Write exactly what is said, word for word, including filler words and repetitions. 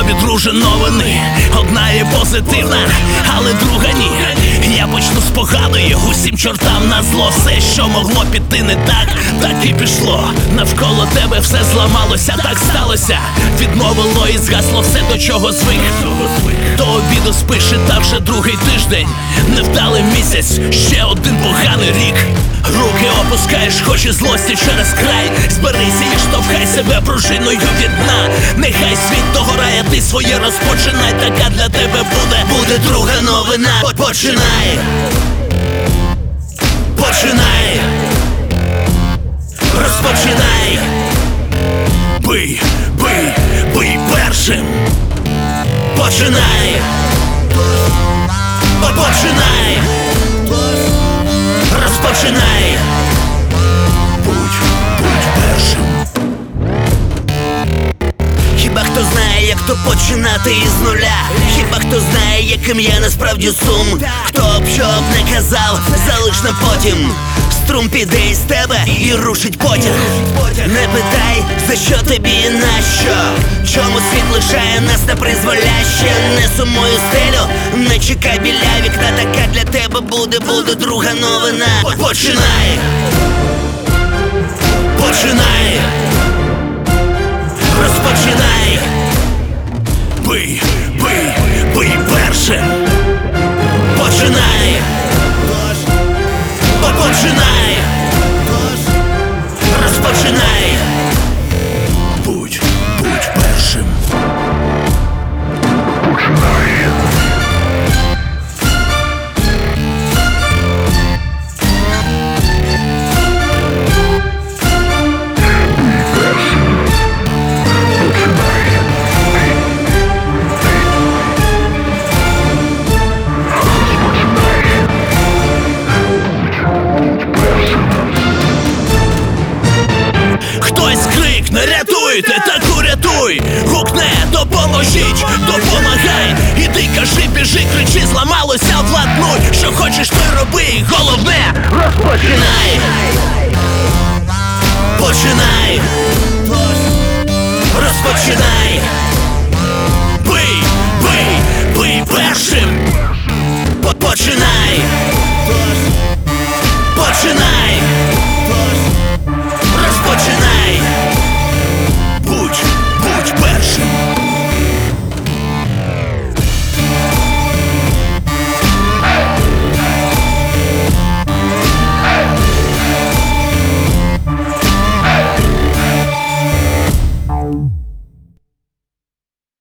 тобі, друже, новини. Одна є позитивна, але друга ні. Я почну з поганої, усім чортам на зло. Все, що могло піти не так, так і пішло. Навколо тебе все зламалося, так сталося. Відмовило і згасло все, до чого звик. До обіду спиш, і та вже другий тиждень. Невдалий місяць, ще один поганий рік. Руки опускаєш, хоч і злості через край. Зберися і штовхай себе пружиною від дна. Нехай світ догорає, ти своє розпочинай. Така для тебе буде, буде друга новина. Починай, починай, розпочинай. Бий, бий, бий першим. Починай, починай, розпочинай. Будь, будь першим. Хіба хто знає, як то починати із нуля? Хіба хто знає, яким є насправді сум? Хто б що б не казав, залиш на потім. Струм піде із тебе і рушить потяг. Не питай, за що тобі і нащо. Чому світ лишає нас на призволяще? Не сумуй у стелю, не чекай біля вікна. Така для тебе буде, буде друга новина. Починай, починай, розпочинай. Бий, бий, бий першим. Починай, починай, розпочинай.